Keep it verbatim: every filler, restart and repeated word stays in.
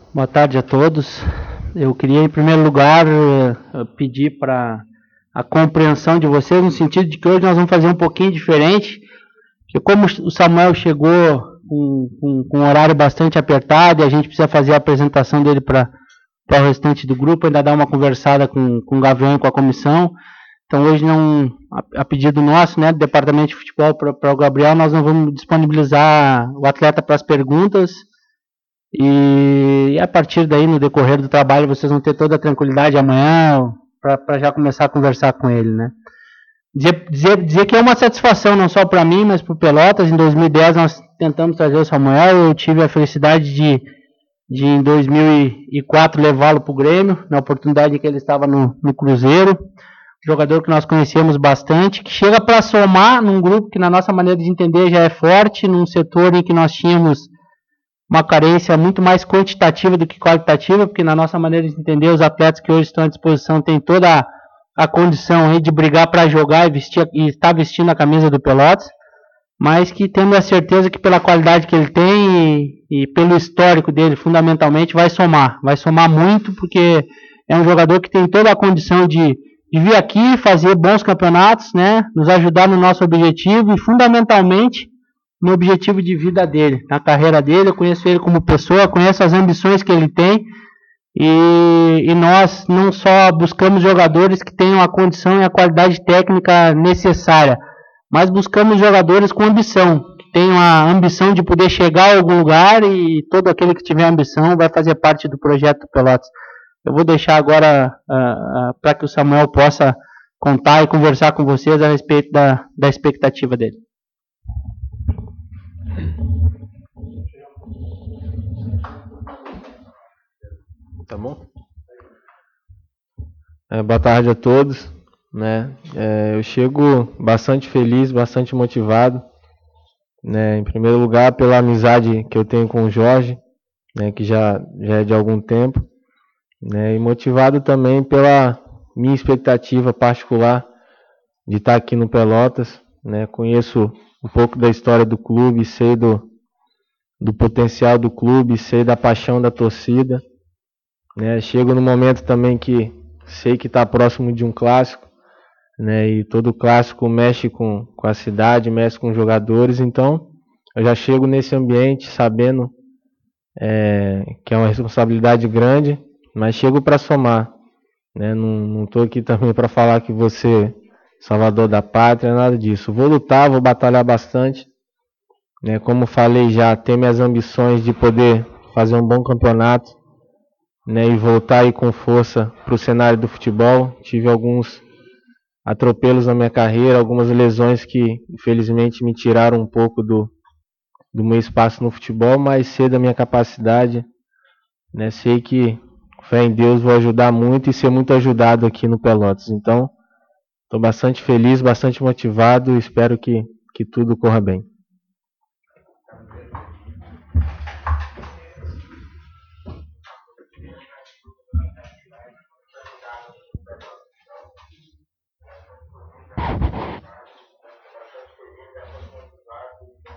Boa tarde a todos. Eu queria, em primeiro lugar, pedir para a compreensão de vocês, no sentido de que hoje nós vamos fazer um pouquinho diferente, porque como o Samuel chegou com, com, com um horário bastante apertado e a gente precisa fazer a apresentação dele para o restante do grupo, ainda dar uma conversada com, com o Gavião e com a comissão. Então hoje, não, a, a pedido nosso, né, do Departamento de Futebol para o Gabriel, nós não vamos disponibilizar o atleta para as perguntas. E, e a partir daí, no decorrer do trabalho, vocês vão ter toda a tranquilidade amanhã para já começar a conversar com ele, né? Dizer, dizer, dizer que é uma satisfação não só para mim, mas para o Pelotas. Em dois mil e dez nós tentamos trazer o Samuel, eu tive a felicidade de, de em dois mil e quatro levá-lo para o Grêmio, na oportunidade que ele estava no, no Cruzeiro. Jogador que nós conhecemos bastante, que chega para somar num grupo que, na nossa maneira de entender, já é forte, num setor em que nós tínhamos uma carência muito mais quantitativa do que qualitativa, porque na nossa maneira de entender, os atletas que hoje estão à disposição têm toda a, a condição aí de brigar para jogar e, vestir, e estar vestindo a camisa do Pelotas, mas que tendo a certeza que pela qualidade que ele tem e, e pelo histórico dele, fundamentalmente, vai somar, vai somar muito, porque é um jogador que tem toda a condição de, de vir aqui, fazer bons campeonatos, né, nos ajudar no nosso objetivo e fundamentalmente no objetivo de vida dele, na carreira dele. Eu conheço ele como pessoa, conheço as ambições que ele tem e, e nós não só buscamos jogadores que tenham a condição e a qualidade técnica necessária, mas buscamos jogadores com ambição, que tenham a ambição de poder chegar a algum lugar, e todo aquele que tiver ambição vai fazer parte do projeto do Pelotas. Eu vou deixar agora uh, uh, para que o Samuel possa contar e conversar com vocês a respeito da, da expectativa dele. Tá bom? É, boa tarde a todos, né? É, eu chego bastante feliz, bastante motivado, né? Em primeiro lugar pela amizade que eu tenho com o Jorge, né? Que já, já é de algum tempo, né? E motivado também pela minha expectativa particular de estar aqui no Pelotas, né? Conheço um pouco da história do clube, sei do, do potencial do clube, sei da paixão da torcida. Né, chego no momento também que sei que está próximo de um clássico, né, e todo clássico mexe com, com a cidade, mexe com os jogadores, então eu já chego nesse ambiente sabendo é, que é uma responsabilidade grande, mas chego para somar, né, não estou aqui também para falar que você salvador da pátria, nada disso. Vou lutar, vou batalhar bastante, né, como falei já, tenho minhas ambições de poder fazer um bom campeonato, né, e voltar aí com força para o cenário do futebol. Tive alguns atropelos na minha carreira, algumas lesões que infelizmente me tiraram um pouco do, do meu espaço no futebol, mas sei da minha capacidade, né, sei que fé em Deus vou ajudar muito e ser muito ajudado aqui no Pelotas. Então estou bastante feliz, bastante motivado e espero que, que tudo corra bem.